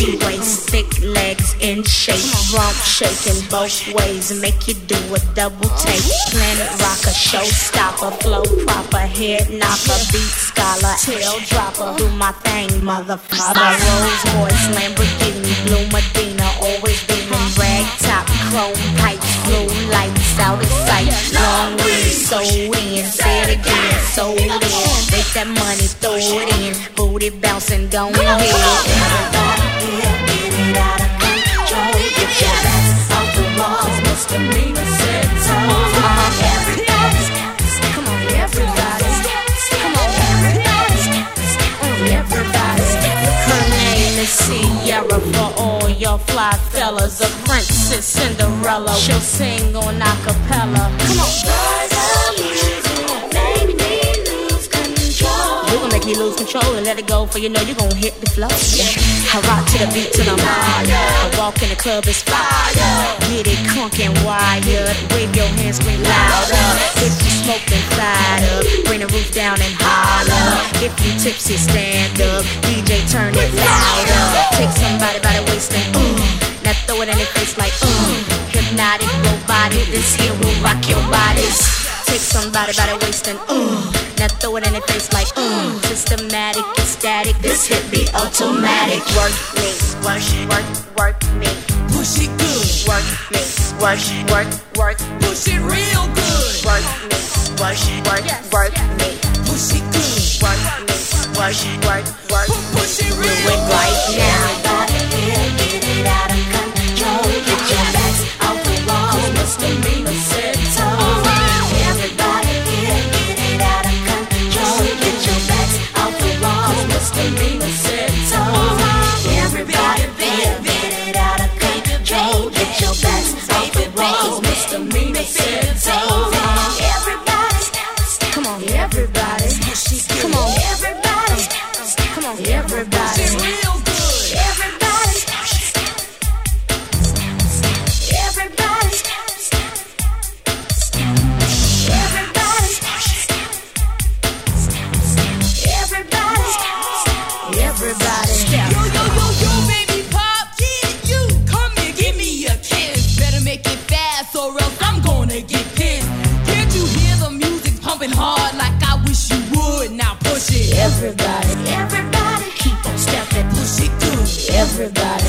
She waist, thick legs in shape, rump shaking both ways, make you do a double take. Planet rocker, showstopper, flow proper, head knocker, beat scholar, tail dropper. Do my thing, motherfucker. My Rolls Royce, Lamborghini, Blue Medina, always beaming, rag top, chrome pipes, blue lights out of sight. Long weed, so in, say it again, so in. Make that money, throw it in, booty bouncing, don't hit. Everybody here, get it out of control. Get your ass off the walls, misdemeanor said so. Everybody's, come on, everybody's, come on, everybody's, everybody's. Her name is Sierra for all your fly fellas. A princess Cinderella, she'll sing on acapella. Come on, make me lose control and let it go, for you know you gon' hit the floor. I rock to the beat till I'm higher. I walk in the club, it's fire. Get it crunk and wired. Wave your hands, scream louder. If you smoking, fired up. Bring the roof down and holler. If you tipsy, stand up. DJ, turn it louder. Take somebody by the waist and now throw it in their face like hypnotic, robotic. This here will rock your bodies. Take somebody by the waist and now throw it in their face like systematic, ecstatic. This hit be automatic. Work me, work me. Push it good. Work me, work. Push it real good. Work me, work me. Push it good. Work me, work. Push it real good. Do it right now. Everybody here, get it out of control. Get your backs off the walls. Misdemeanor said so. Everybody here, get it out of control. Get your backs off the walls. Misdemeanor said so. Everybody here, get it out of control. Get your backs off the walls. Misdemeanor said so. Everybody, come on, everybody. Come on, everybody. Come on, everybody. it's real good. Everybody. Everybody. Everybody. Yo, baby pop, yeah, you come here, give me a kiss. Better make it fast or else I'm gonna get pissed. Can't you hear the music pumping hard like I wish you would? Now push it. Everybody, keep on stepping. Push it good. Everybody.